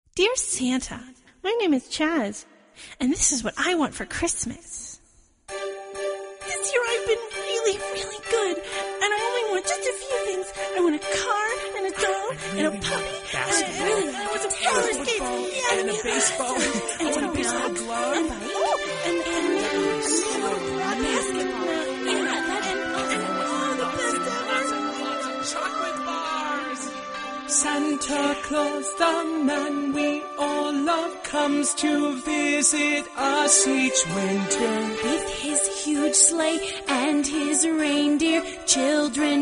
Dear Santa, my name is Chaz, and this is what I want for Christmas. This year I've been really, really good, and I only want just a few things. I want a car and a doll and a puppy and I want some roller skates and a baseball and a baseball glove and all the best chocolate bars. Santa Claus, the man we all love, comes to visit us each winter with his huge sleigh and his reindeer. Children